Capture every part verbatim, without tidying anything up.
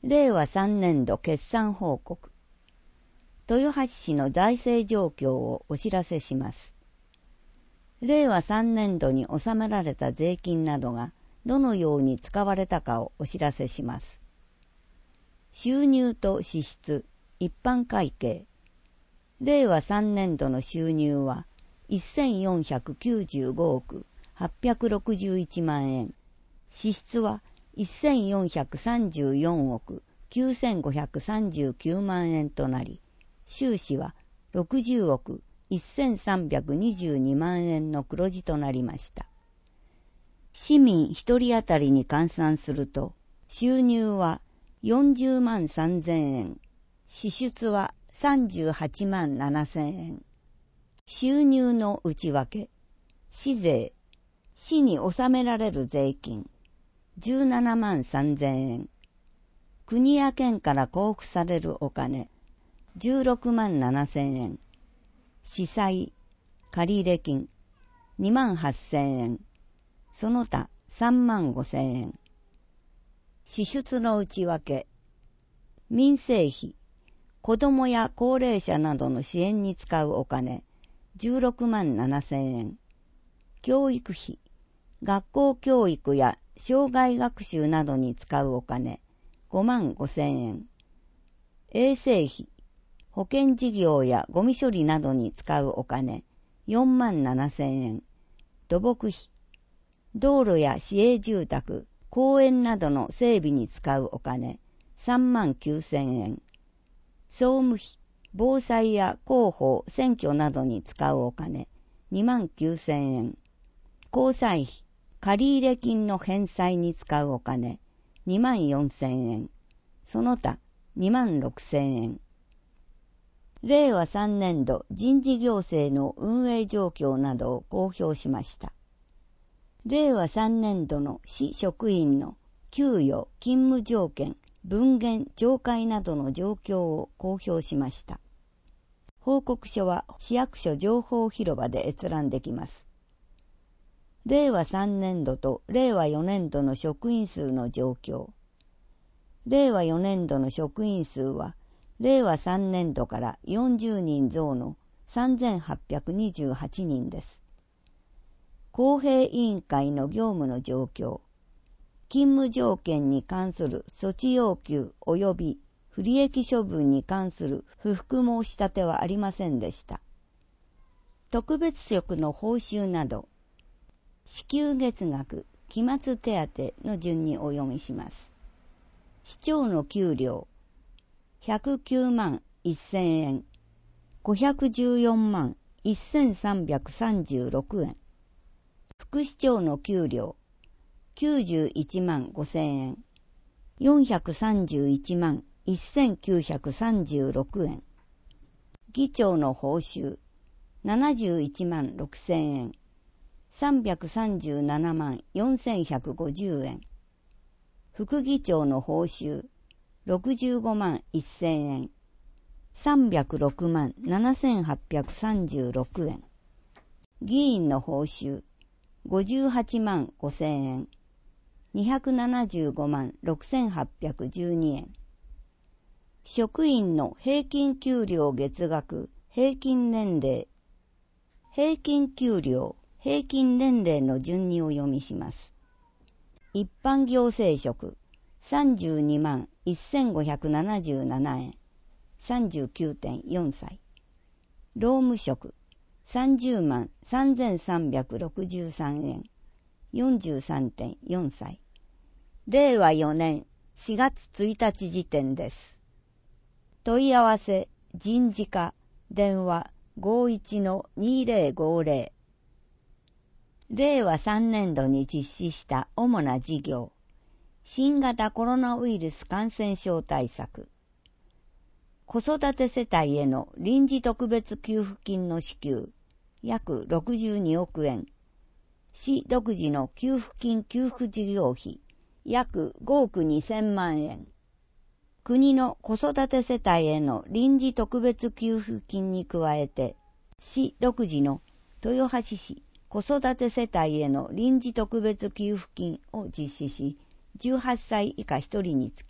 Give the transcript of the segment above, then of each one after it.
れいわさんねんど決算報告。豊橋市の財政状況をお知らせします。れいわさんねんどに納められた税金などがどのように使われたかをお知らせします。収入と支出、一般会計。れいわさんねんどの収入はせんよんひゃくきゅうじゅうごおくはっぴゃくろくじゅういちまんえん。支出はせんよんひゃくさんじゅうよんおくきゅうせんごひゃくさんじゅうきゅうまんえんとなり、収支はろくじゅうおくせんさんびゃくにじゅうにまんえんの黒字となりました。市民一人当たりに換算すると、収入はよんじゅうまんさんぜんえん、支出はさんじゅうはちまんななせんえん。収入の内訳、市税、市に納められる税金、じゅうななまんさんぜんえん。国や県から交付されるお金、じゅうろくまんななせんえん。司債、借入金、にまんはっせんえん。その他さんまんごせんえん。支出の内訳、民生費、子どもや高齢者などの支援に使うお金、じゅうろくまんななせんえん。教育費、学校教育や障害学習などに使うお金、ごまんごせんえん。衛生費、保健事業やゴミ処理などに使うお金、よんまんななせんえん。土木費、道路や市営住宅、公園などの整備に使うお金、さんまんきゅうせんえん。総務費、防災や広報、選挙などに使うお金、にまんきゅうせんえん。交際費、借入金の返済に使うお金、にまんよんせんえん。その他、にまんろくせんえん。れいわさんねんど人事行政の運営状況などを公表しました。れいわさんねんどの市職員の給与、勤務条件、分減、懲戒などの状況を公表しました。報告書は市役所情報広場で閲覧できます。れいわさんねんどとれいわよねんどの職員数の状況。れいわよねんどの職員数は、れいわさんねんどからよんじゅうにん増のさんぜんはっぴゃくにじゅうはちにんです。公平委員会の業務の状況。勤務条件に関する措置要求及び不利益処分に関する不服申し立てはありませんでした。特別職の報酬など、支給月額、期末手当の順にお読みします。市長の給料、ひゃくきゅうまんせんえん、ごひゃくじゅうよんまんせんさんびゃくさんじゅうろくえん。副市長の給料、きゅうじゅういちまんごせんえん、よんひゃくさんじゅういちまんせんきゅうひゃくさんじゅうろくえん。議長の報酬、ななじゅういちまんろくせんえん、さんびゃくさんじゅうななまんよんせんひゃくごじゅうえん。副議長の報酬、ろくじゅうごまんせんえん、さんびゃくろくまんななせんはっぴゃくさんじゅうろくえん。議員の報酬、ごじゅうはちまんごせんえん、にひゃくななじゅうごまんろくせんはっぴゃくじゅうにえん。職員の平均給料月額、平均年齢。平均給料、平均年齢の順にお読みします。一般行政職、さんじゅうにまんせんごひゃくななじゅうななえん、さんじゅうきゅうてんよんさい。労務職、さんじゅうまんさんぜんさんびゃくろくじゅうさんえん、よんじゅうさんてんよんさい。れいわよねんしがつついたち時点です。問い合わせ、人事課、電話 ごいちのにぜろごぜろ。れいわさんねんどに実施した主な事業。新型コロナウイルス感染症対策。子育て世帯への臨時特別給付金の支給、約ろくじゅうにおくえん。市独自の給付金給付事業費、約ごおくにせんまんえん。国の子育て世帯への臨時特別給付金に加えて、市独自の豊橋市子育て世帯への臨時特別給付金を実施し、じゅうはっさい以下ひとりにつき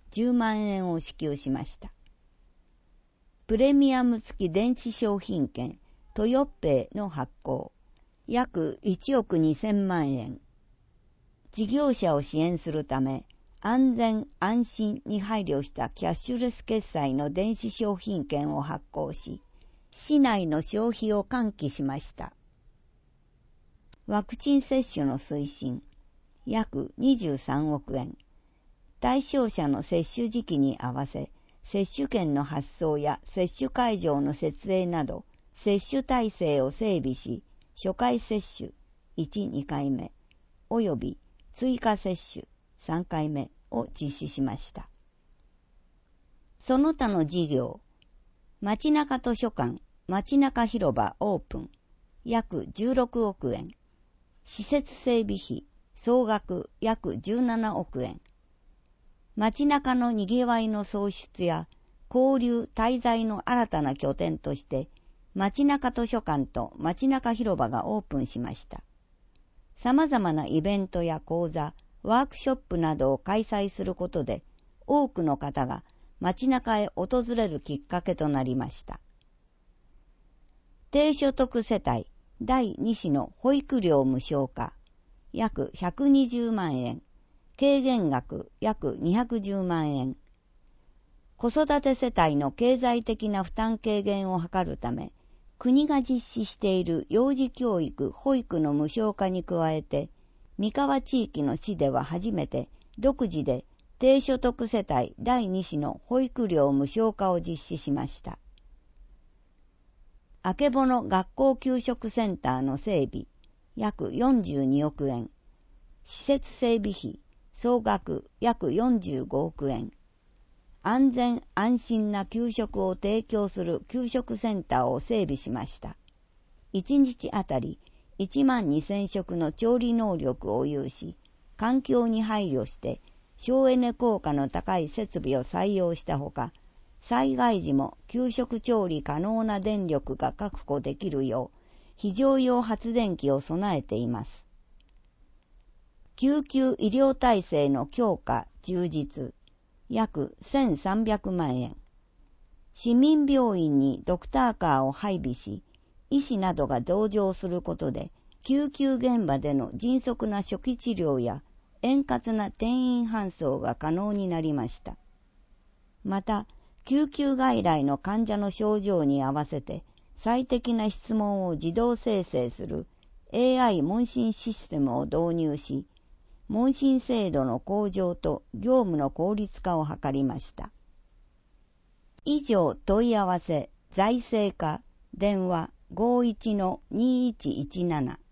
じゅうまんえんを支給しました。プレミアム付き電子商品券トヨッペイの発行、約いちおくにせんまんえん。事業者を支援するため、安全安心に配慮したキャッシュレス決済の電子商品券を発行し、市内の消費を喚起しました。ワクチン接種の推進、約にじゅうさんおくえん。対象者の接種時期に合わせ、接種券の発送や接種会場の設営など、接種体制を整備し、初回接種いち、にかいめ、および追加接種さんかいめを実施しました。その他の事業、街中図書館、街中広場オープン、約じゅうろくおくえん。施設整備費、総額約じゅうななおくえん。街中のにぎわいの創出や交流滞在の新たな拠点として街中図書館と街中広場がオープンしました。様々なイベントや講座、ワークショップなどを開催することで多くの方が街中へ訪れるきっかけとなりました。低所得世帯だいに子の保育料無償化、約ひゃくにじゅうまんえん。軽減額約にひゃくじゅうまんえん。子育て世帯の経済的な負担軽減を図るため、国が実施している幼児教育・保育の無償化に加えて、三河地域の市では初めて独自で低所得世帯だいに子の保育料無償化を実施しました。あけぼの学校給食センターの整備、約よんじゅうにおくえん。施設整備費、総額約よんじゅうごおくえん。安全安心な給食を提供する給食センターを整備しました。いちにちあたりいちまんにせん食の調理能力を有し、環境に配慮して省エネ効果の高い設備を採用したほか、災害時も給食調理可能な電力が確保できるよう非常用発電機を備えています。救急医療体制の強化・充実、約せんさんびゃくまんえん。市民病院にドクターカーを配備し、医師などが同乗することで、救急現場での迅速な初期治療や円滑な転院搬送が可能になりました。また、救急外来の患者の症状に合わせて最適な質問を自動生成する エーアイ 問診システムを導入し、問診精度の向上と業務の効率化を図りました。以上問い合わせ、財政課、電話 ごいちのにいちいちなな